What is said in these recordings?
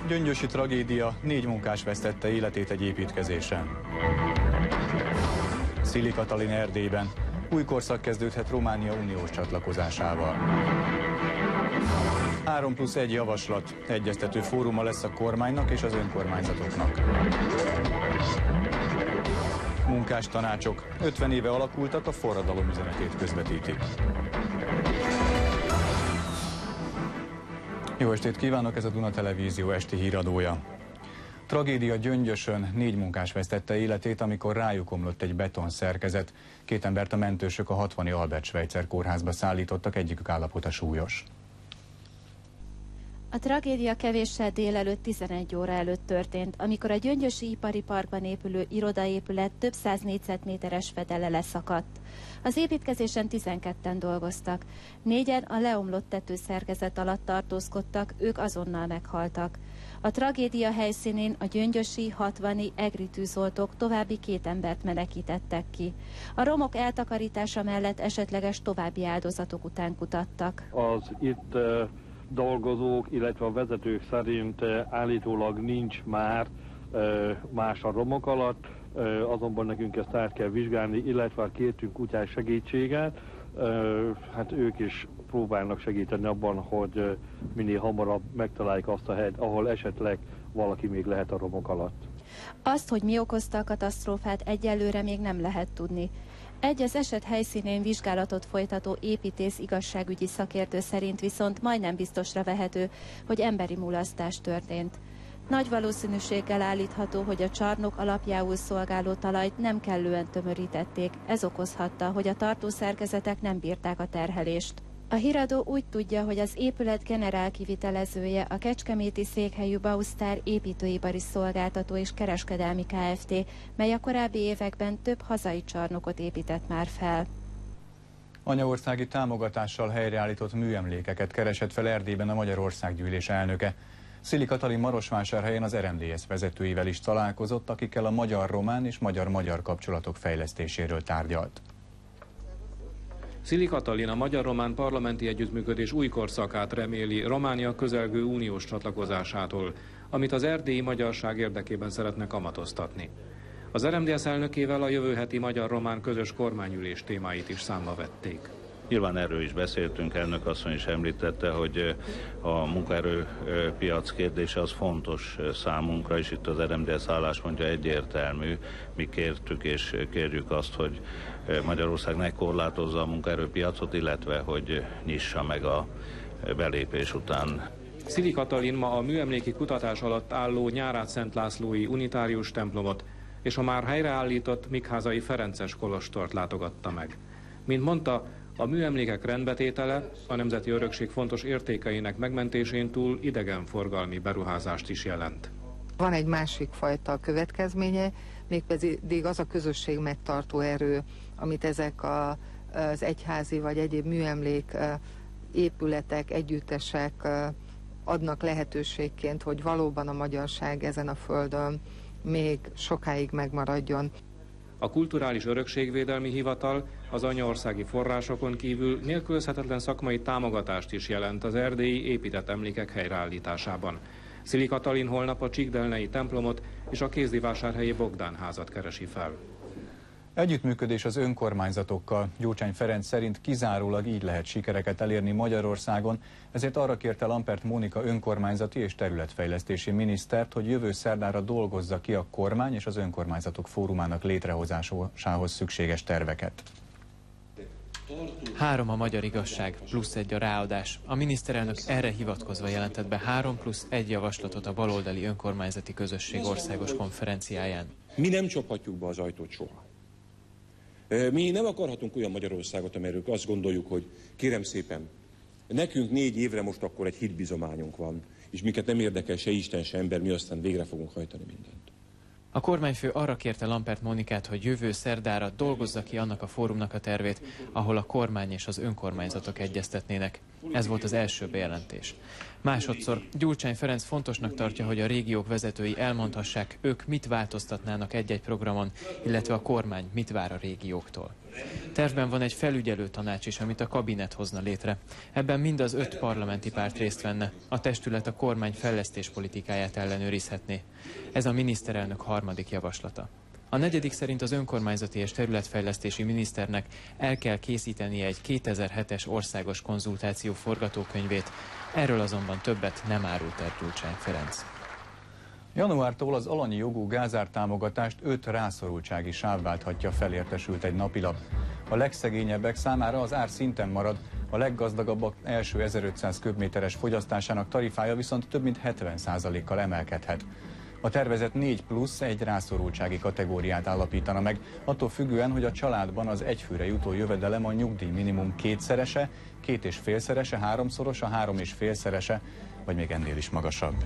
Gyöngyösi tragédia, 4 munkás vesztette életét egy építkezésen. Szili Katalin Erdélyben. Új korszak kezdődhet Románia uniós csatlakozásával. 3+1 javaslat. Egyeztető fóruma lesz a kormánynak és az önkormányzatoknak. Munkástanácsok. 50 éve alakultak, a forradalom üzenetét közvetítik. Jó estét kívánok, ez a Duna Televízió esti híradója. Tragédia Gyöngyösön, 4 munkás vesztette életét, amikor rájuk omlott egy betonszerkezet. 2 embert a mentősök a 60-i Albert Schweitzer kórházba szállítottak, egyikük állapota súlyos. A tragédia kevéssel délelőtt 11 óra előtt történt, amikor a Gyöngyösi Ipari Parkban épülő irodaépület több 100 négyzetméteres fedele leszakadt. Az építkezésen 12-en dolgoztak. 4-en a leomlott tetőszerkezet alatt tartózkodtak, ők azonnal meghaltak. A tragédia helyszínén a gyöngyösi, 60-i EGRI tűzoltók további 2 embert menekítettek ki. A romok eltakarítása mellett esetleges további áldozatok után kutattak. Az itt dolgozók, illetve a vezetők szerint állítólag nincs már más a romok alatt, azonban nekünk ezt át kell vizsgálni, illetve kértünk kutyás segítséget. Hát ők is próbálnak segíteni abban, hogy minél hamarabb megtaláljuk azt a helyet, ahol esetleg valaki még lehet a romok alatt. Azt, hogy mi okozta a katasztrófát, egyelőre még nem lehet tudni. Egy az eset helyszínén vizsgálatot folytató építész igazságügyi szakértő szerint viszont majdnem biztosra vehető, hogy emberi mulasztás történt. Nagy valószínűséggel állítható, hogy a csarnok alapjául szolgáló talajt nem kellően tömörítették, ez okozhatta, hogy a tartószerkezetek nem bírták a terhelést. A híradó úgy tudja, hogy az épület generál kivitelezője a kecskeméti székhelyű Bausztár építőipari szolgáltató és kereskedelmi Kft., mely a korábbi években több hazai csarnokot épített már fel. Anyaországi támogatással helyreállított műemlékeket keresett fel Erdélyben a Magyar Országgyűlés elnöke. Szili Katalin Marosvásárhelyen az RMDSZ vezetőivel is találkozott, akikkel a magyar-román és magyar-magyar kapcsolatok fejlesztéséről tárgyalt. Szili Katalin a magyar-román parlamenti együttműködés új korszakát reméli Románia közelgő uniós csatlakozásától, amit az erdélyi magyarság érdekében szeretne kamatoztatni. Az RMDSZ elnökével a jövő heti magyar-román közös kormányülés témáit is számba vették. Nyilván erről is beszéltünk, elnök asszony is említette, hogy a munkaerőpiac kérdése az fontos számunkra, és itt az RMDSZ álláspontja egyértelmű. Mi kértük és kérjük azt, hogy Magyarország ne korlátozza a munkaerőpiacot, illetve hogy nyissa meg a belépés után. Szili Katalin ma a műemléki kutatás alatt álló Nyárádszent Lászlói unitárius templomot és a már helyreállított Mikházai Ferences kolostort látogatta meg. Mint mondta, a műemlékek rendbetétele a nemzeti örökség fontos értékeinek megmentésén túl idegenforgalmi beruházást is jelent. Van egy másik fajta következménye, mégpedig az a közösség megtartó erő, amit ezek az egyházi vagy egyéb műemlék épületek, együttesek adnak lehetőségként, hogy valóban a magyarság ezen a földön még sokáig megmaradjon. A Kulturális Örökségvédelmi Hivatal az anyaországi forrásokon kívül nélkülözhetetlen szakmai támogatást is jelent az erdélyi épített emlékek helyreállításában. Szili Katalin holnap a Csíkdelnei templomot és a Kézdivásárhelyi Bogdán házat keresi fel. Együttműködés az önkormányzatokkal. Gyurcsány Ferenc szerint kizárólag így lehet sikereket elérni Magyarországon, ezért arra kérte Lampert Mónika önkormányzati és területfejlesztési minisztert, hogy jövő szerdára dolgozza ki a kormány és az önkormányzatok fórumának létrehozásához szükséges terveket. 3 a magyar igazság, plusz 1 a ráadás. A miniszterelnök erre hivatkozva jelentett be 3+1 javaslatot a baloldali önkormányzati közösség országos konferenciáján. Mi nem csaphatjuk be az ajtót soha. Mi nem akarhatunk olyan Magyarországot, amelyről azt gondoljuk, hogy kérem szépen, nekünk 4 évre most akkor egy hitbizományunk van, és minket nem érdekel se Isten, se ember, mi aztán végre fogunk hajtani mindent. A kormányfő arra kérte Lampert Mónikát, hogy jövő szerdára dolgozza ki annak a fórumnak a tervét, ahol a kormány és az önkormányzatok egyeztetnének. Ez volt az első bejelentés. Másodszor Gyurcsány Ferenc fontosnak tartja, hogy a régiók vezetői elmondhassák, ők mit változtatnának egy-egy programon, illetve a kormány mit vár a régióktól. Tervben van egy felügyelő tanács is, amit a kabinet hozna létre. Ebben mind az 5 parlamenti párt részt venne. A testület a kormány fejlesztéspolitikáját ellenőrizhetné. Ez a miniszterelnök harmadik javaslata. A negyedik szerint az önkormányzati és területfejlesztési miniszternek el kell készítenie egy 2007-es országos konzultáció forgatókönyvét. Erről azonban többet nem árult el Gyurcsány Ferenc. Januártól az alanyi jogú gázártámogatást 5 rászorultsági sáv válthatja fel, értesült egy napilap. A legszegényebbek számára az ár szinten marad, a leggazdagabbak első 1500 köbméteres fogyasztásának tarifája viszont több mint 70%-kal emelkedhet. A tervezet 4+1 rászorultsági kategóriát állapítana meg, attól függően, hogy a családban az egyfőre jutó jövedelem a nyugdíj minimum 2-szerese, 2,5-szerese, 3-szorosa, 3,5-szerese, vagy még ennél is magasabb.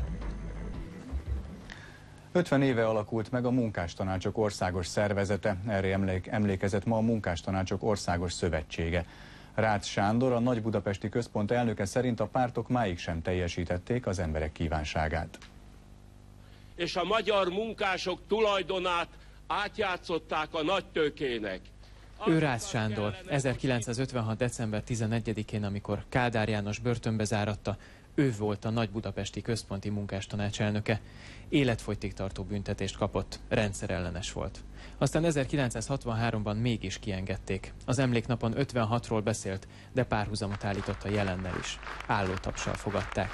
50 éve alakult meg a Munkástanácsok Országos Szervezete, erre emlékezett ma a Munkástanácsok Országos Szövetsége. Rácz Sándor, a Nagy-Budapesti Központ elnöke szerint a pártok máig sem teljesítették az emberek kívánságát. És a magyar munkások tulajdonát átjátszották a nagytőkének. Ő Rácz Sándor, 1956. december 11-én, amikor Kádár János börtönbe záratta, ő volt a Nagy-Budapesti Központi Munkástanács elnöke. Életfogytigtartó büntetést kapott, rendszerellenes volt. Aztán 1963-ban mégis kiengedték. Az emléknapon 56-ról beszélt, de párhuzamot állított a jelennel is. Állótapssal fogadták.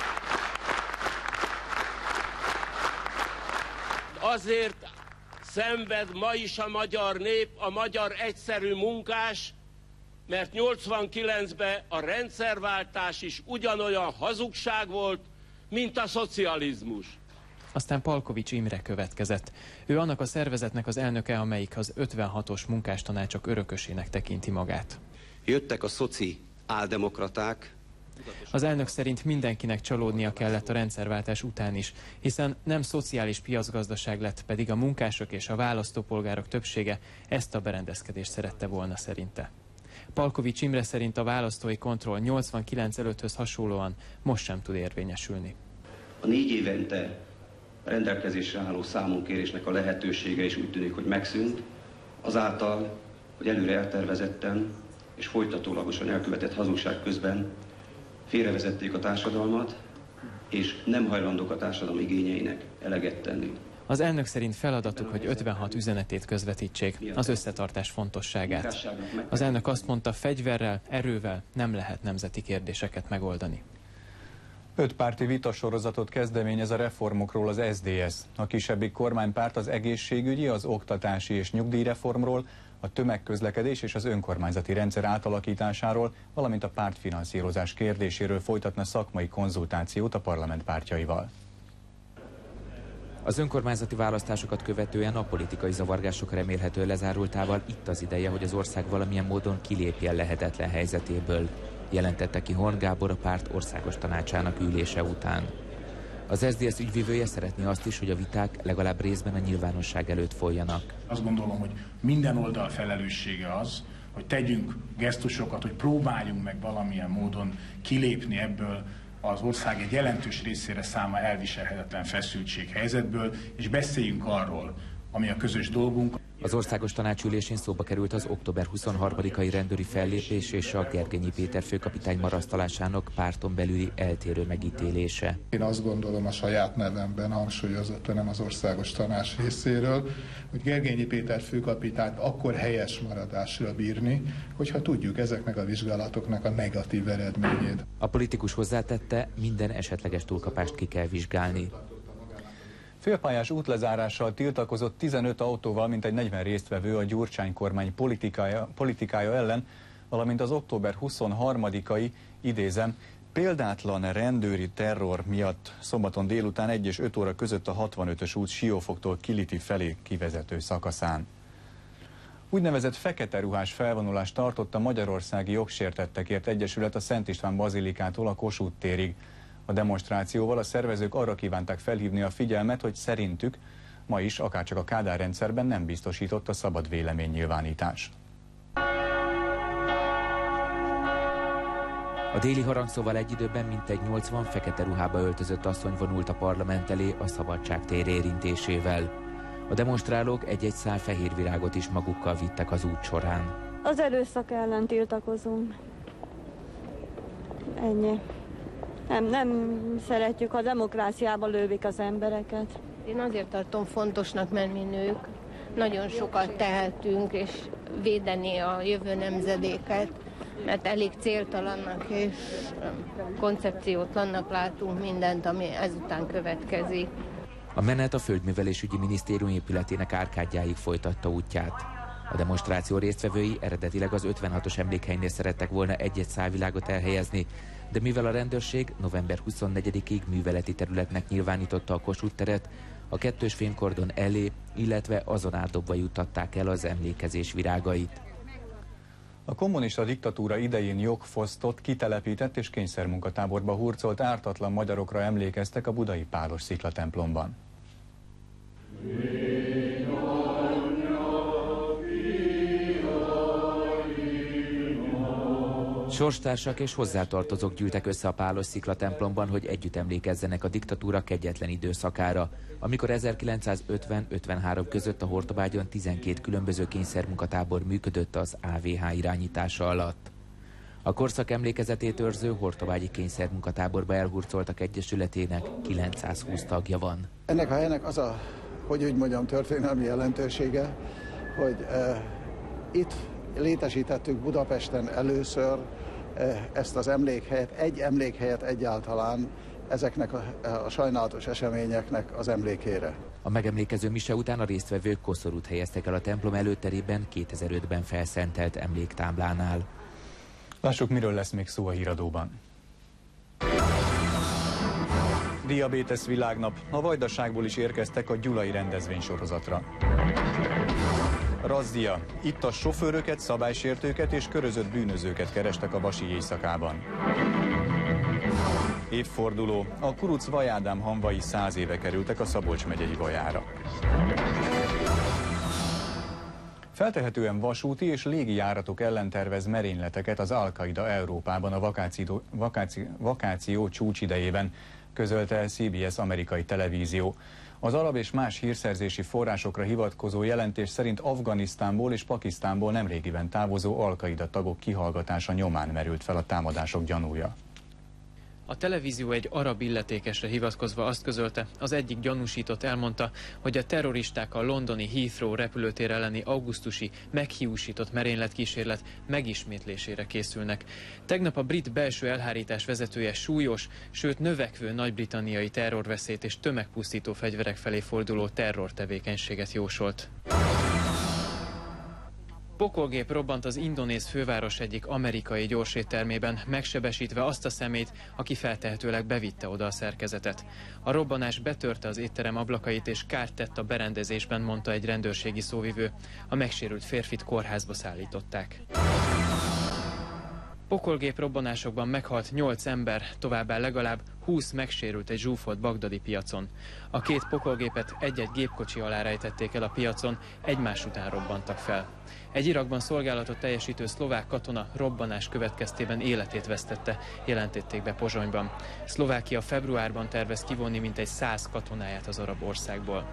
Azért szenved ma is a magyar nép, a magyar egyszerű munkás, mert 89-ben a rendszerváltás is ugyanolyan hazugság volt, mint a szocializmus. Aztán Palkovics Imre következett. Ő annak a szervezetnek az elnöke, amelyik az 56-os munkástanácsok örökösének tekinti magát. Jöttek a szoci áldemokraták. Az elnök szerint mindenkinek csalódnia kellett a rendszerváltás után is, hiszen nem szociális piacgazdaság lett, pedig a munkások és a választópolgárok többsége ezt a berendezkedést szerette volna szerinte. Palkovics Imre szerint a választói kontroll 89 előtthöz hasonlóan most sem tud érvényesülni. A 4 évente rendelkezésre álló számonkérésnek a lehetősége is úgy tűnik, hogy megszűnt, azáltal, hogy előre eltervezetten és folytatólagosan elkövetett hazugság közben félrevezették a társadalmat, és nem hajlandók a társadalom igényeinek eleget tenni. Az elnök szerint feladatuk, hogy 56 üzenetét közvetítsék, az összetartás fontosságát. Az elnök azt mondta, fegyverrel, erővel nem lehet nemzeti kérdéseket megoldani. 5 párti vitasorozatot kezdeményez a reformokról az SZDSZ. A kisebbik kormánypárt az egészségügyi, az oktatási és nyugdíjreformról, a tömegközlekedés és az önkormányzati rendszer átalakításáról, valamint a pártfinanszírozás kérdéséről folytatna szakmai konzultációt a parlament pártjaival. Az önkormányzati választásokat követően a politikai zavargások remélhető lezárultával itt az ideje, hogy az ország valamilyen módon kilépjen lehetetlen helyzetéből, jelentette ki Horn Gábor a párt országos tanácsának ülése után. Az SZDSZ ügyvivője szeretné azt is, hogy a viták legalább részben a nyilvánosság előtt folyjanak. Azt gondolom, hogy minden oldal felelőssége az, hogy tegyünk gesztusokat, hogy próbáljunk meg valamilyen módon kilépni ebből az ország egy jelentős részére számára elviselhetetlen feszültséghelyzetből, és beszéljünk arról, ami a közös dolgunk. Az országos tanácsülésén szóba került az október 23-ai rendőri fellépés és a Gergenyi Péter főkapitány marasztalásának párton belüli eltérő megítélése. Én azt gondolom a saját nevemben, hangsúlyozottan nem az országos tanács részéről, hogy Gergenyi Péter főkapitányt akkor helyes maradásra bírni, hogyha tudjuk ezeknek a vizsgálatoknak a negatív eredményét. A politikus hozzátette, minden esetleges túlkapást ki kell vizsgálni. Félpályás útlezárással tiltakozott 15 autóval mintegy 40 résztvevő a Gyurcsány kormány politikája ellen, valamint az október 23-ai, idézem, példátlan rendőri terror miatt szombaton délután 1 és 5 óra között a 65-ös út Siófoktól Kiliti felé kivezető szakaszán. Úgynevezett fekete ruhás felvonulást tartott a Magyarországi Jogsértettekért Egyesület a Szent István bazilikától a Kossuth térig. A demonstrációval a szervezők arra kívánták felhívni a figyelmet, hogy szerintük ma is akárcsak a Kádár rendszerben nem biztosított a szabad véleménynyilvánítás. A déli harangszóval egy időben mintegy 80 fekete ruhába öltözött asszony vonult a parlament elé a Szabadság tér érintésével. A demonstrálók egy-egy szál fehér virágot is magukkal vittek az út során. Az erőszak ellen tiltakozunk. Ennyi. Nem szeretjük, ha demokráciába lövik az embereket. Én azért tartom fontosnak, mert mi nők nagyon sokat tehetünk, és védeni a jövő nemzedéket, mert elég céltalannak és koncepciótlannak látunk mindent, ami ezután következik. A menet a Földművelésügyi Minisztérium épületének árkádjáig folytatta útját. A demonstráció résztvevői eredetileg az 56-os emlékhelynél szerettek volna egy-egy szálvilágot elhelyezni, de mivel a rendőrség november 24-ig műveleti területnek nyilvánította a Kossuth teret, a kettős fémkordon elé, illetve azon átdobva juttatták el az emlékezés virágait. A kommunista diktatúra idején jogfosztott, kitelepített és kényszermunkatáborba hurcolt ártatlan magyarokra emlékeztek a budai Pálos sziklatemplomban. Sorstársak és hozzátartozók gyűltek össze a Pálos sziklatemplomban, hogy együtt emlékezzenek a diktatúra kegyetlen időszakára, amikor 1950-53 között a Hortobágyon 12 különböző kényszermunkatábor működött az AVH irányítása alatt. A korszak emlékezetét őrző hortobágyi kényszermunkatáborba elhurcoltak egyesületének 920 tagja van. Ennek a helynek az a, hogy úgy mondjam, történelmi jelentősége, hogy itt létesítettük Budapesten először ezt az emlékhelyet, egy emlékhelyet egyáltalán ezeknek a sajnálatos eseményeknek az emlékére. A megemlékező mise után a résztvevők koszorút helyeztek el a templom előterében 2005-ben felszentelt emléktáblánál. Lássuk, miről lesz még szó a híradóban. Diabétesz világnap. A Vajdaságból is érkeztek a gyulai rendezvénysorozatra. Razzia. Itt a sofőröket, szabálysértőket és körözött bűnözőket kerestek a vasi éjszakában. Évforduló. A kuruc Vajádám hamvai 100 éve kerültek a Szabolcs megyei Vajára. Feltehetően vasúti és légi járatok ellen tervez merényleteket az Al-Qaida Európában a vakáció csúcsidejében, közölte a CBS amerikai televízió. Az arab és más hírszerzési forrásokra hivatkozó jelentés szerint Afganisztánból és Pakisztánból nemrégiben távozó Al-Qaida tagok kihallgatása nyomán merült fel a támadások gyanúja. A televízió egy arab illetékesre hivatkozva azt közölte, az egyik gyanúsított elmondta, hogy a terroristák a londoni Heathrow repülőtér elleni augusztusi meghiúsított merényletkísérlet megismétlésére készülnek. Tegnap a brit belső elhárítás vezetője súlyos, sőt növekvő nagy-britanniai terrorveszélyt és tömegpusztító fegyverek felé forduló terrortevékenységet jósolt. Pokolgép robbant az indonéz főváros egyik amerikai gyorséttermében, megsebesítve azt a személyt, aki feltehetőleg bevitte oda a szerkezetet. A robbanás betörte az étterem ablakait és kárt tett a berendezésben, mondta egy rendőrségi szóvivő. A megsérült férfit kórházba szállították. Pokolgép robbanásokban meghalt 8 ember, továbbá legalább 20 megsérült egy zsúfolt bagdadi piacon. A két pokolgépet egy-egy gépkocsi alá rejtették el a piacon, egymás után robbantak fel. Egy Irakban szolgálatot teljesítő szlovák katona robbanás következtében életét vesztette, jelentették be Pozsonyban. Szlovákia februárban tervez kivonni mintegy 100 katonáját az arab országból.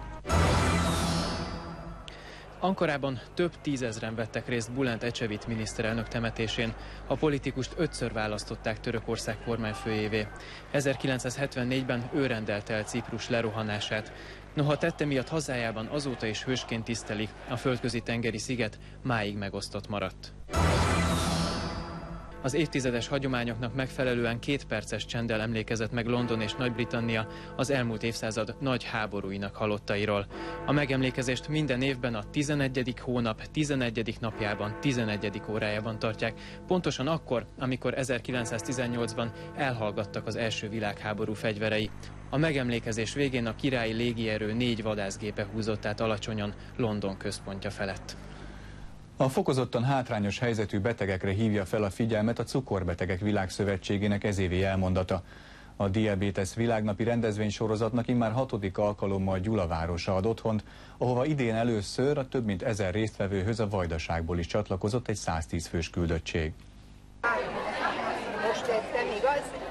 Ankarában több tízezren vettek részt Bülent Ecevit miniszterelnök temetésén. A politikust 5-ször választották Törökország kormányfőjévé. 1974-ben ő rendelte el Ciprus lerohanását. Noha tette miatt hazájában azóta is hősként tisztelik, a földközi tengeri sziget máig megosztott maradt. Az évtizedes hagyományoknak megfelelően 2 perces csenddel emlékezett meg London és Nagy-Britannia az elmúlt évszázad nagy háborúinak halottairól. A megemlékezést minden évben a 11. hónap 11. napjában, 11. órájában tartják, pontosan akkor, amikor 1918-ban elhallgattak az első világháború fegyverei. A megemlékezés végén a királyi légierő 4 vadászgépe húzott át alacsonyan London központja felett. A fokozottan hátrányos helyzetű betegekre hívja fel a figyelmet a Cukorbetegek Világszövetségének ezévi elmondata. A Diabétesz világnapi rendezvénysorozatnak immár 6. alkalommal Gyula városa ad otthont, ahova idén először a több mint 1000 résztvevőhöz a Vajdaságból is csatlakozott egy 110 fős küldöttség. Most tettem, igaz?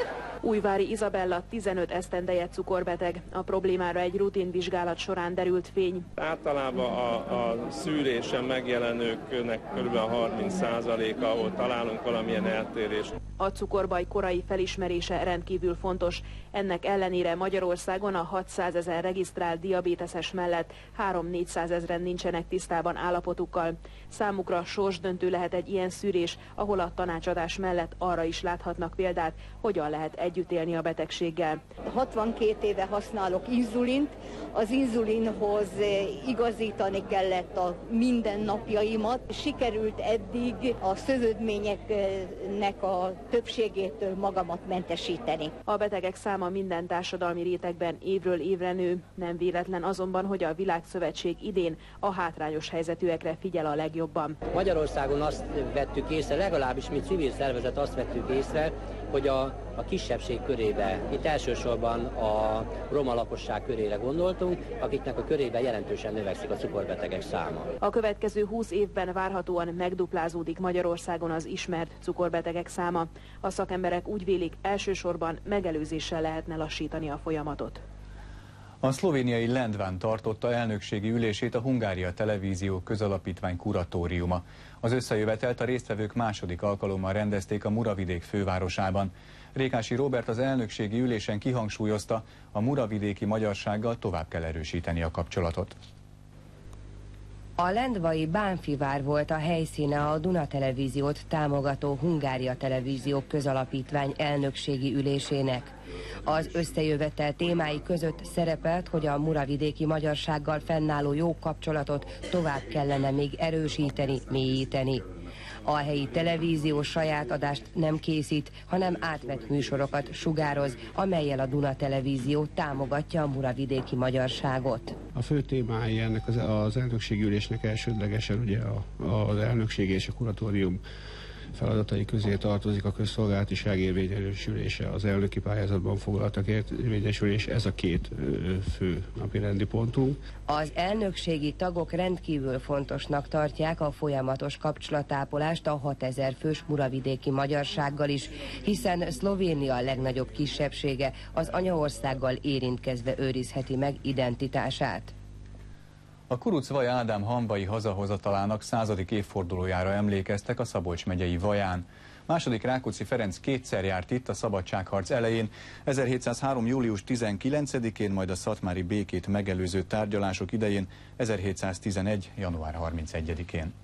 Újvári Izabella 15 esztendeje cukorbeteg. A problémára egy rutinvizsgálat során derült fény. Általában a szűrésen megjelenőknek kb. 30%-a, ahol találunk valamilyen eltérést. A cukorbaj korai felismerése rendkívül fontos. Ennek ellenére Magyarországon a 600 000 regisztrált diabéteses mellett 300-400 ezren nincsenek tisztában állapotukkal. Számukra sorsdöntő lehet egy ilyen szűrés, ahol a tanácsadás mellett arra is láthatnak példát, hogyan lehet együtt élni a betegséggel. 62 éve használok inzulint, az inzulinhoz igazítani kellett a mindennapjaimat. Sikerült eddig a szövődményeknek a többségétől magamat mentesíteni. A betegek száma minden társadalmi rétegben évről évre nő. Nem véletlen azonban, hogy a Világszövetség idén a hátrányos helyzetűekre figyel a legjobban. Magyarországon azt vettük észre, legalábbis mi civil szervezet azt vettük észre, hogy a kisebbség körébe, itt elsősorban a roma lakosság körére gondoltunk, akiknek a körében jelentősen növekszik a cukorbetegek száma. A következő 20 évben várhatóan megduplázódik Magyarországon az ismert cukorbetegek száma. A szakemberek úgy vélik, elsősorban megelőzéssel lehetne lassítani a folyamatot. A szlovéniai Lendván tartotta elnökségi ülését a Hungária Televízió Közalapítvány kuratóriuma. Az összejövetelt a résztvevők második alkalommal rendezték a Muravidék fővárosában. Rékási Róbert az elnökségi ülésen kihangsúlyozta, a muravidéki magyarsággal tovább kell erősíteni a kapcsolatot. A lendvai Bánfivár volt a helyszíne a Duna Televíziót támogató Hungária Televízió Közalapítvány elnökségi ülésének. Az összejövetel témái között szerepelt, hogy a muravidéki magyarsággal fennálló jó kapcsolatot tovább kellene még erősíteni, mélyíteni. A helyi televízió saját adást nem készít, hanem átvett műsorokat sugároz, amellyel a Duna Televízió támogatja a muravidéki magyarságot. A fő témái ennek az elnökségi ülésnek elsődlegesen ugye az elnökség és a kuratórium feladatai közé tartozik a közszolgálatiság érvényesülése, az elnöki pályázatban foglaltak érvényesülés, ez a két fő napirendi pontunk. Az elnökségi tagok rendkívül fontosnak tartják a folyamatos kapcsolatápolást a 6000 fős muravidéki magyarsággal is, hiszen Szlovénia a legnagyobb kisebbsége, az anyaországgal érintkezve őrizheti meg identitását. A Kuruc-Vaj Ádám hamvai hazahozatalának 100. évfordulójára emlékeztek a Szabolcs megyei Vaján. Második Rákóczi Ferenc kétszer járt itt a szabadságharc elején, 1703. július 19-én, majd a szatmári békét megelőző tárgyalások idején, 1711. január 31-én.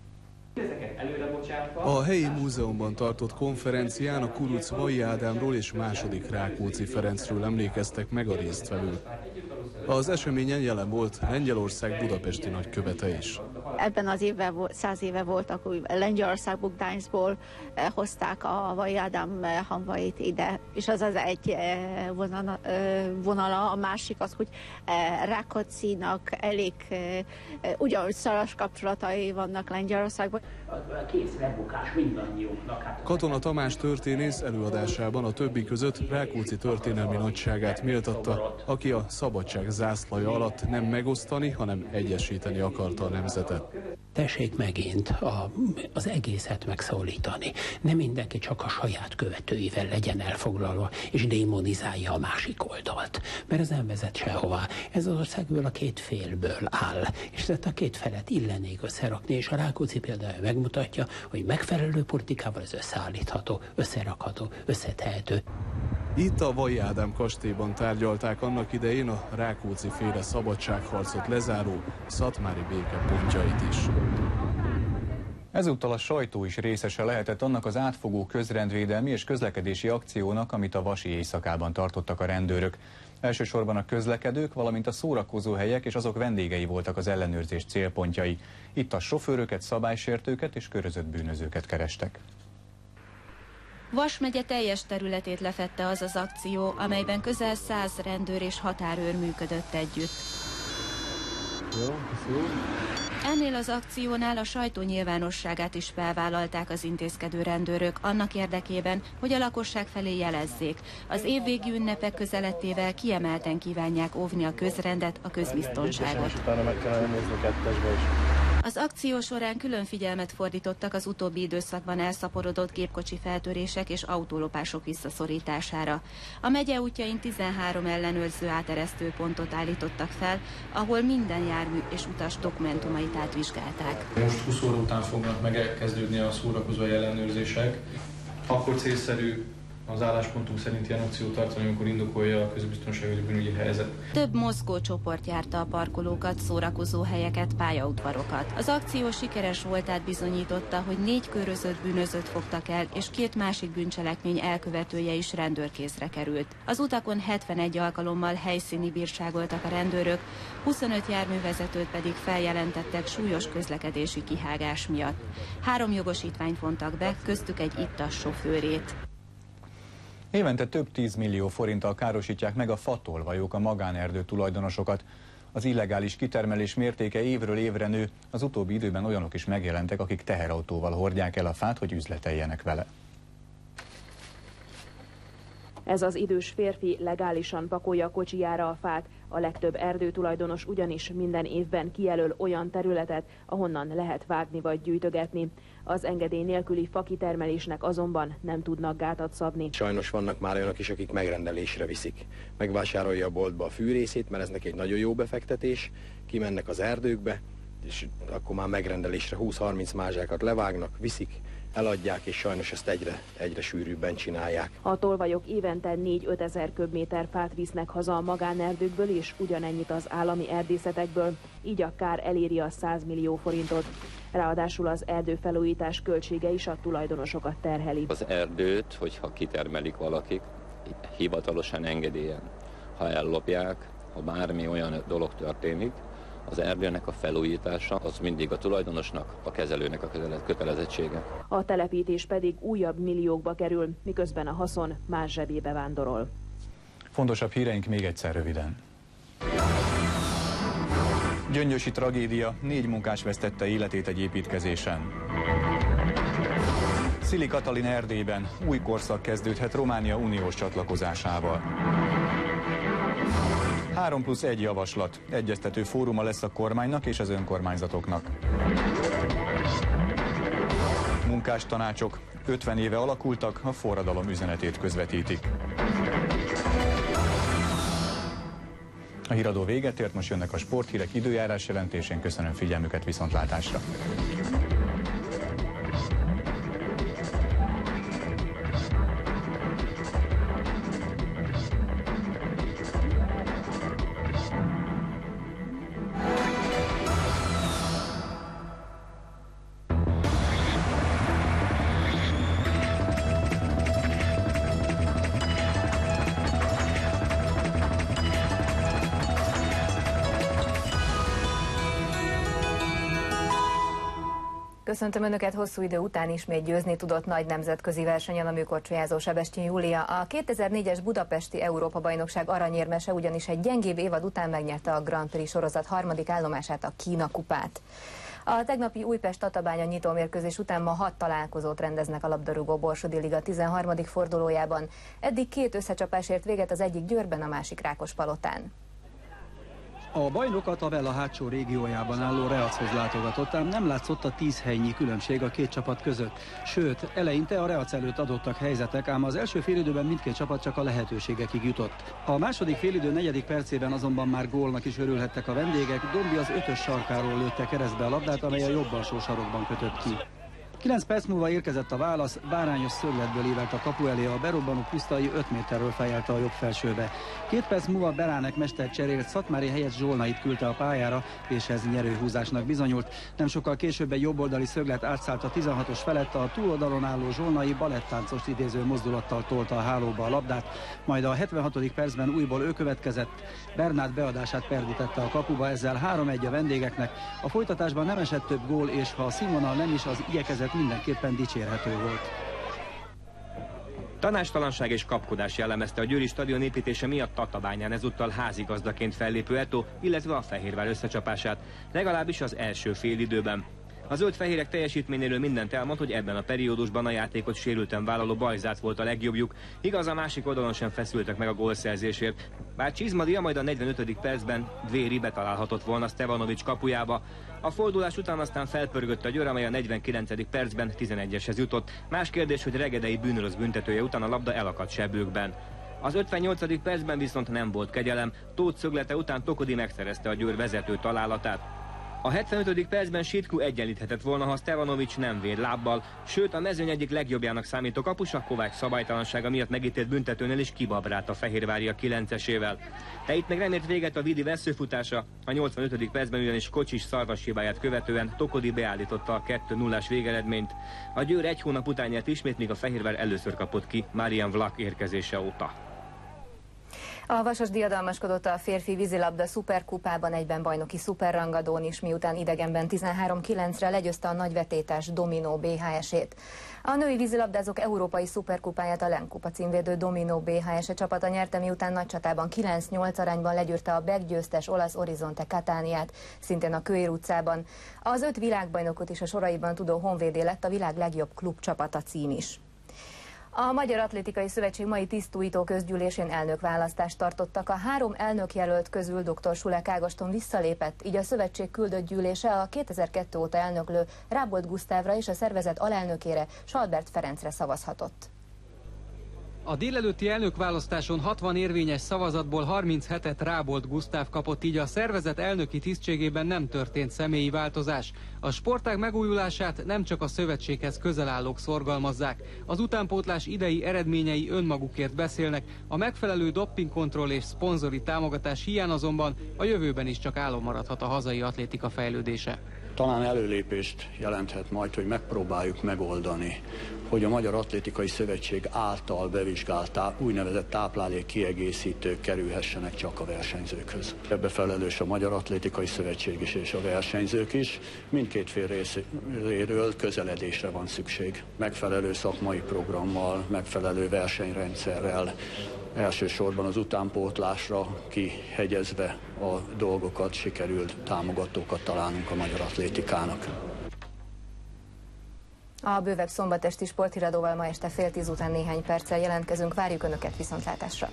A helyi múzeumban tartott konferencián a Kuruc-Vaj Ádámról és második Rákóczi Ferencről emlékeztek meg a résztvevők. Az eseményen jelen volt Lengyelország budapesti nagykövete is. Ebben az évben 100 éve voltak, hogy Lengyelországból, Gdańskból hozták a Vaj Ádám hamvait ide, és az az egy vonala. A másik az, hogy Rákóczinak elég ugyanúgy szoros kapcsolatai vannak Lengyelországban. Kész megbukás mindannyiunknak. Katona Tamás történész előadásában a többi között Rákóczi történelmi nagyságát méltatta, aki a szabadság zászlaja alatt nem megosztani, hanem egyesíteni akarta a nemzetet. Tessék megint az egészet megszólítani. Nem mindenki csak a saját követőivel legyen elfoglalva, és démonizálja a másik oldalt. Mert ez nem vezet sehová. Ez az országból a két félből áll. És tehát a két felet illenék összerakni, és a Rákóczi példája megmutatja, hogy megfelelő politikával ez összeállítható, összerakható, összetehető. Itt a Vaj Ádám kastélyban tárgyalták annak idején a Rákóczi-féle szabadságharcot lezáró szatmári béke pontjait is. Ezúttal a sajtó is részese lehetett annak az átfogó közrendvédelmi és közlekedési akciónak, amit a vasi éjszakában tartottak a rendőrök. Elsősorban a közlekedők, valamint a szórakozóhelyek és azok vendégei voltak az ellenőrzés célpontjai. Itt a sofőröket, szabálysértőket és körözött bűnözőket kerestek. Vas megye teljes területét lefedte az az akció, amelyben közel 100 rendőr és határőr működött együtt. Ennél az akciónál a sajtó nyilvánosságát is felvállalták az intézkedő rendőrök annak érdekében, hogy a lakosság felé jelezzék. Az évvégi ünnepek közelettével kiemelten kívánják óvni a közrendet, a közbiztonságot. Utána meg kellene nézni kettesbe is. Az akció során külön figyelmet fordítottak az utóbbi időszakban elszaporodott gépkocsi feltörések és autólopások visszaszorítására. A megye útjain 13 ellenőrző áteresztő pontot állítottak fel, ahol minden jármű és utas dokumentumait átvizsgálták. Most 20 óra után fognak megkezdődni a szórakozói ellenőrzések. Akkor célszerű az álláspontunk szerint ilyen akciót tartani, amikor indokolja a közbiztonsági bűnügyi helyzet. Több mozgócsoport járta a parkolókat, szórakozó helyeket, pályaudvarokat. Az akció sikeres voltát bizonyította, hogy 4 körözött bűnözőt fogtak el, és 2 másik bűncselekmény elkövetője is rendőrkézre került. Az utakon 71 alkalommal helyszíni bírságoltak a rendőrök, 25 járművezetőt pedig feljelentettek súlyos közlekedési kihágás miatt. 3 jogosítványt vontak be, köztük egy ittas sofőrét. Évente több 10 millió forinttal károsítják meg a fatolvajók a magánerdő tulajdonosokat. Az illegális kitermelés mértéke évről évre nő, az utóbbi időben olyanok is megjelentek, akik teherautóval hordják el a fát, hogy üzleteljenek vele. Ez az idős férfi legálisan pakolja a kocsijára a fát. A legtöbb erdőtulajdonos ugyanis minden évben kijelöl olyan területet, ahonnan lehet vágni vagy gyűjtögetni. Az engedély nélküli fakitermelésnek azonban nem tudnak gátat szabni. Sajnos vannak már olyanok is, akik megrendelésre viszik. Megvásárolja a boltba a fűrészét, mert ez neki egy nagyon jó befektetés, kimennek az erdőkbe, és akkor már megrendelésre 20-30 mázsákat levágnak, viszik, eladják, és sajnos ezt egyre sűrűbben csinálják. A tolvajok évente 4-5 ezer köbméter fát visznek haza a magánerdőkből, és ugyanennyit az állami erdészetekből, így a kár eléri a 100 millió forintot. Ráadásul az erdőfelújítás költsége is a tulajdonosokat terheli. Az erdőt, hogyha kitermelik valakik, hivatalosan engedélyen, ha ellopják, ha bármi olyan dolog történik, az erdőnek a felújítása az mindig a tulajdonosnak, a kezelőnek a kötelezettsége. A telepítés pedig újabb milliókba kerül, miközben a haszon más zsebébe vándorol. Fontosabb híreink még egyszer röviden. Gyöngyösi tragédia, 4 munkás vesztette életét egy építkezésen. Szili Katalin Erdélyben új korszak kezdődhet Románia uniós csatlakozásával. 3+1 javaslat. Egyeztető fóruma lesz a kormánynak és az önkormányzatoknak. Munkástanácsok 50 éve alakultak, a forradalom üzenetét közvetítik. A híradó véget ért, most jönnek a sporthírek, időjárás jelentésén. Köszönöm figyelmüket, viszontlátásra! Köszöntöm Önöket, hosszú idő után ismét győzni tudott nagy nemzetközi versenyen a műkorcsolyázó Sebestyén Júlia. A 2004-es budapesti Európa-bajnokság aranyérmese ugyanis egy gyengébb évad után megnyerte a Grand Prix sorozat 3. állomását, a Kína kupát. A tegnapi Újpest-Tatabánya nyitómérkőzés után ma 6 találkozót rendeznek a labdarúgó Borsodi Liga 13. fordulójában. Eddig 2 összecsapás ért véget, az egyik Győrben, a másik Rákospalotán. A bajnok a tabella hátsó régiójában álló Reachoz látogatott, ám nem látszott a 10 helynyi különbség a 2 csapat között. Sőt, eleinte a Reac előtt adottak helyzetek, ám az első félidőben mindkét csapat csak a lehetőségekig jutott. A második félidő 4. percében azonban már gólnak is örülhettek a vendégek. Dombi az 5-ös sarkáról lőtte keresztbe a labdát, amely a jobb alsó sarokban kötött ki. 9 perc múlva érkezett a válasz, bárányos szögletből ívelt a kapu elé, a berobbanó Pusztai 5 méterről fejelte a jobb felsőbe. 2 perc múlva Beránek mester cserélt, Szatmári helyett Zsolnait küldte a pályára, és ez nyerőhúzásnak bizonyult. Nem sokkal később egy jobboldali szöglet átszállt a 16-os felett, a túloldalon álló Zsolnai balettáncos idéző mozdulattal tolta a hálóba a labdát, majd a 76. percben újból ő következett, Bernát beadását perdítette a kapuba, ezzel 3-1 a vendégeknek. A folytatásban nem esett több gól, és ha a színvonal nem is, az igyekezet mindenképpen dicsérhető volt. Tanástalanság és kapkodás jellemezte a győri stadion építése miatt Tatabányán ezúttal házigazdaként fellépő Eto, illetve a Fehérvár összecsapását, legalábbis az első félidőben. A zöld-fehérek teljesítményéről mindent elmond, hogy ebben a periódusban a játékot sérülten vállaló Bajzát volt a legjobbjuk. Igaz, a másik oldalon sem feszültek meg a gólszerzésért. Bár Csizmadia majd a 45. percben Dvéri betalálhatott volna Stevanovics kapujába. A fordulás után aztán felpörgött a Győr, amely a 49. percben 11-eshez jutott. Más kérdés, hogy Regedei bűnörös büntetője után a labda elakadt Sebbőkben. Az 58. percben viszont nem volt kegyelem, Tóth szöglete után Tokodi megszerezte a Győr vezető találatát. A 75. percben Sitku egyenlíthetett volna, ha Stevanovics nem véd lábbal, sőt a mezőny egyik legjobbjának számító kapusa Kovács szabálytalansága miatt megítélt büntetőnél is kibabrált a Fehérvária 9-esével. De itt meg nem ért véget a Vidi vesszőfutása, a 85. percben ugyanis Kocsis szarvas hibáját követően Tokodi beállította a 2-0-ás végeredményt. A Győr egy hónap után nyert ismét, míg a Fehérvár először kapott ki Marian Vlach érkezése óta. A Vasas diadalmaskodott a férfi vízilabda szuperkupában, egyben bajnoki szuperrangadón is, miután idegenben 13-9-re legyőzte a nagyvetétes Dominó BHS-ét. A női vízilabdázók európai szuperkupáját a Lenkupa címvédő Dominó BHS csapata nyerte, miután nagy csatában 9-8 arányban legyőzte a beggyőztes olasz Horizonte Cataniát, szintén a Kőér utcában. Az 5 világbajnokot is a soraiban tudó Honvédé lett a világ legjobb klubcsapata cím is. A Magyar Atlétikai Szövetség mai tisztújító közgyűlésén elnökválasztást tartottak. A 3 elnökjelölt közül dr. Sulek Ágoston visszalépett, így a szövetség küldött gyűlése a 2002 óta elnöklő Rábold Gusztávra és a szervezet alelnökére, Salbert Ferencre szavazhatott. A délelőtti elnökválasztáson 60 érvényes szavazatból 37-et Rábold Gusztáv kapott, így a szervezet elnöki tisztségében nem történt személyi változás. A sportág megújulását nem csak a szövetséghez közel állók szorgalmazzák. Az utánpótlás idei eredményei önmagukért beszélnek, a megfelelő doppingkontroll és szponzori támogatás hiány azonban a jövőben is csak álom maradhat a hazai atlétika fejlődése. Talán előlépést jelenthet majd, hogy megpróbáljuk megoldani, hogy a Magyar Atlétikai Szövetség által bevizsgált úgynevezett táplálékkiegészítők kerülhessenek csak a versenyzőkhöz. Ebbe felelős a Magyar Atlétikai Szövetség is és a versenyzők is. Mindkét fél részéről közeledésre van szükség. Megfelelő szakmai programmal, megfelelő versenyrendszerrel, elsősorban az utánpótlásra kihegyezve a dolgokat, sikerült támogatókat találnunk a magyar atlétikának. A bővebb szombatesti sporthíradóval ma este 9:30 után néhány perccel jelentkezünk. Várjuk Önöket viszontlátásra!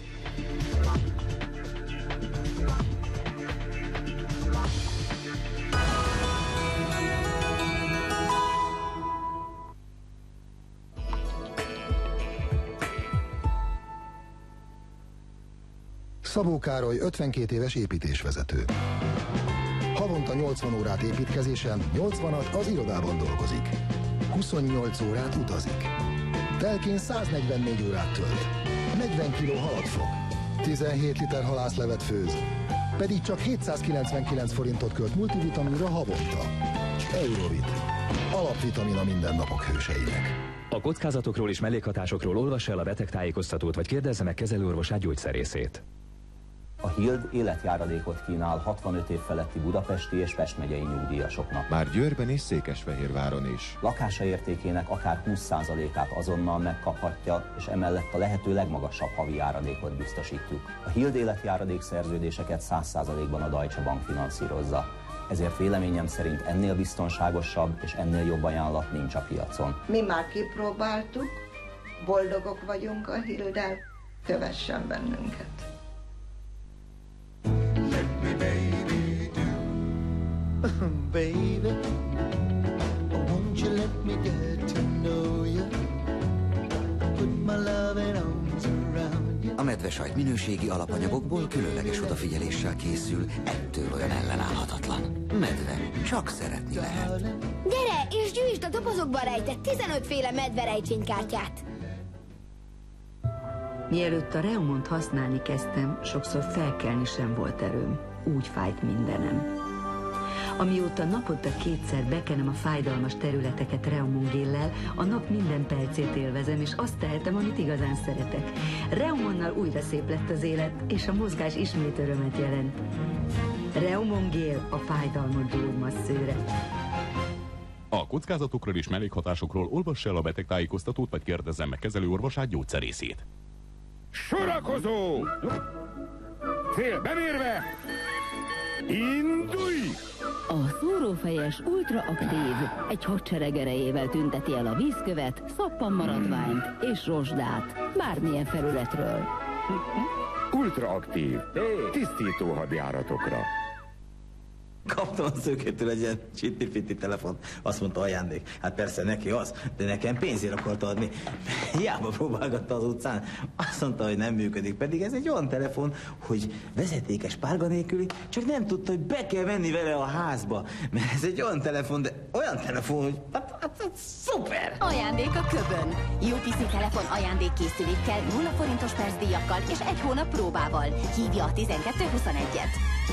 Szabó Károly 52 éves építésvezető. Havonta 80 órát építkezésen, 80-at az irodában dolgozik. 28 órát utazik. Telkén 144 órát tölt. 40 kg halat fog. 17 liter halászlevet főz. Pedig csak 799 forintot költ multivitaminra havonta. Eurovit. Alapvitamin a mindennapok hőseinek. A kockázatokról és mellékhatásokról olvassa el a betegtájékoztatót, vagy kérdezze meg kezelőorvosát, gyógyszerészét. A Hild életjáradékot kínál 65 év feletti budapesti és Pest megyei nyugdíjasoknak. Már Győrben és Székesfehérváron is. Lakása értékének akár 20%-át azonnal megkaphatja, és emellett a lehető legmagasabb havi járadékot biztosítjuk. A Hild életjáradék szerződéseket 100%-ban a Deutsche Bank finanszírozza. Ezért véleményem szerint ennél biztonságosabb és ennél jobb ajánlat nincs a piacon. Mi már kipróbáltuk, boldogok vagyunk a Hilddel, kövessen bennünket. Baby, won't you let me get to know you? Put my loving arms around you. A medvesajt minőségi alapanyagokból különleges odafigyeléssel készül, ettől olyan ellenállhatatlan. Medve, csak szeretni lehet. Gyere, és gyűjtsd a dobozokban rejtett 15 féle medverejtvénykártyát! Mielőtt a Reumont használni kezdtem, sokszor felkelni sem volt erőm. Úgy fájt mindenem. Amióta naponta 2-szer bekenem a fájdalmas területeket Reumon géllel, a nap minden percét élvezem, és azt tehetem, amit igazán szeretek. Reumonnal újra szép lett az élet, és a mozgás ismét örömet jelent. Reumon gél, a fájdalmat gyógymasszőre. A kockázatokról és mellékhatásokról olvass el a betegtájékoztatót, vagy kérdezzen meg kezelőorvosát, gyógyszerészét. Sorakozó! Fél bemérve! Indulj! A szúró Forrófejes ultraaktív. Egy hadsereg erejével tünteti el a vízkövet, szappanmaradványt és rozsdát. Bármilyen felületről. Ultraaktív. Tisztító hadjáratokra. Kaptam a szőkétől egy ilyen csitti-fitti telefon, azt mondta ajándék. Hát persze neki az, de nekem pénzért akart adni. Hiába próbálgatta az utcán, azt mondta, hogy nem működik. Pedig ez egy olyan telefon, hogy vezetékes párga nélküli, csak nem tudta, hogy be kell menni vele a házba. Mert ez egy olyan telefon, de olyan telefon, hogy hát szuper! Ajándék a Köbön. UPC telefon ajándékkészülékkel, 0 forintos percdíjakkal és 1 hónap próbával. Hívja a 1221-et.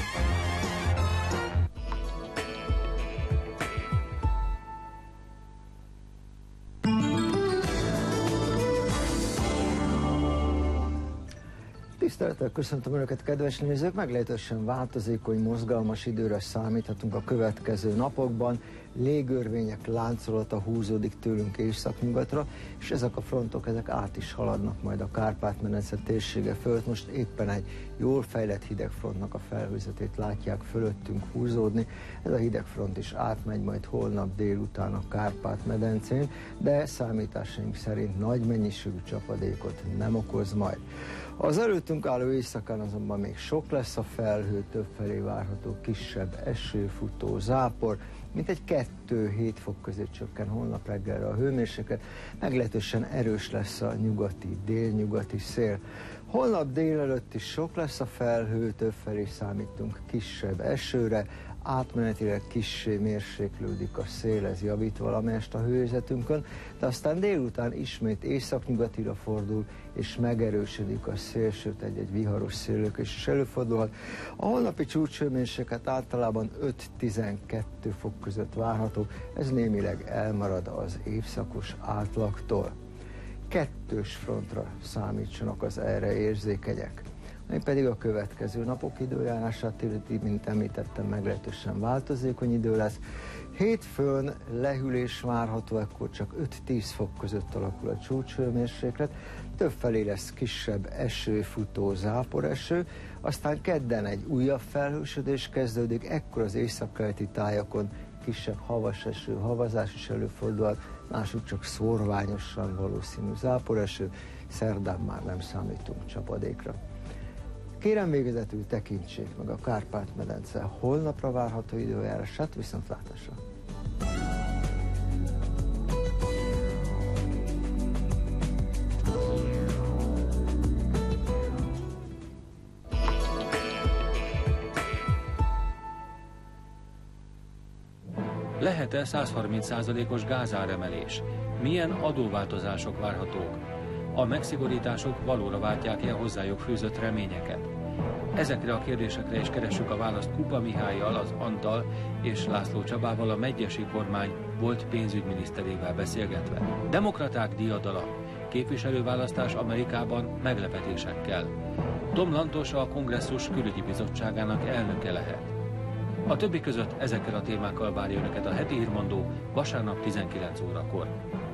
Tisztelettel köszöntöm Önöket, kedves nézők! Meglehetősen változékony, mozgalmas időre számíthatunk a következő napokban. Légörvények láncolata húzódik tőlünk északnyugatra, és ezek a frontok át is haladnak majd a Kárpát-medence térsége fölött. Most éppen egy jól fejlett hidegfrontnak a felhőzetét látják fölöttünk húzódni. Ez a hidegfront is átmegy majd holnap délután a Kárpát-medencén, de számításaink szerint nagy mennyiségű csapadékot nem okoz majd. Az előttünk álló éjszakán azonban még sok lesz a felhő, többfelé várható kisebb esőfutó, zápor, mintegy 2-7 fok közé csökken holnap reggelre a hőmérséklet, meglehetősen erős lesz a nyugati, délnyugati szél. Holnap délelőtt is sok lesz a felhő, többfelé számítunk kisebb esőre, átmenetileg kissé mérséklődik a szél, ez javít valamelyest a hőzetünkön, de aztán délután ismét északnyugatira fordul, és megerősödik a szél, sőt egy viharos széllökés is előfordulhat. A holnapi csúcshőmérséklet általában 5-12 fok között várható, ez némileg elmarad az évszakos átlagtól. 2-s frontra számítsanak az erre érzékenyek. Ami pedig a következő napok időjárását illeti, mint említettem, meglehetősen változékony idő lesz. Hétfőn lehűlés várható, ekkor csak 5-10 fok között alakul a csúcshőmérséklet, többfelé lesz kisebb esőfutó, záporeső, aztán kedden egy újabb felhősödés kezdődik, ekkor az északkeleti tájakon kisebb havas eső, havazás is előfordulhat, máshogy csak szórványosan valószínű záporeső, szerdán már nem számítunk csapadékra. Kérem végezetül tekintsék meg a Kárpát-medence holnapra várható időjárását, viszontlátásra! Lehet-e 130%-os gázáremelés? Milyen adóváltozások várhatók? A megszigorítások valóra váltják-e hozzájuk fűzött reményeket? Ezekre a kérdésekre is keressük a választ Kupa Mihályal, az Antal és László Csabával, a megyesi kormány volt pénzügyminiszterével beszélgetve. Demokraták diadala, képviselőválasztás Amerikában meglepetésekkel. Tom Lantos a Kongresszus külügyi bizottságának elnöke lehet. A többi között ezekkel a témákkal várja Önöket a heti hírmondó vasárnap 19 órakor.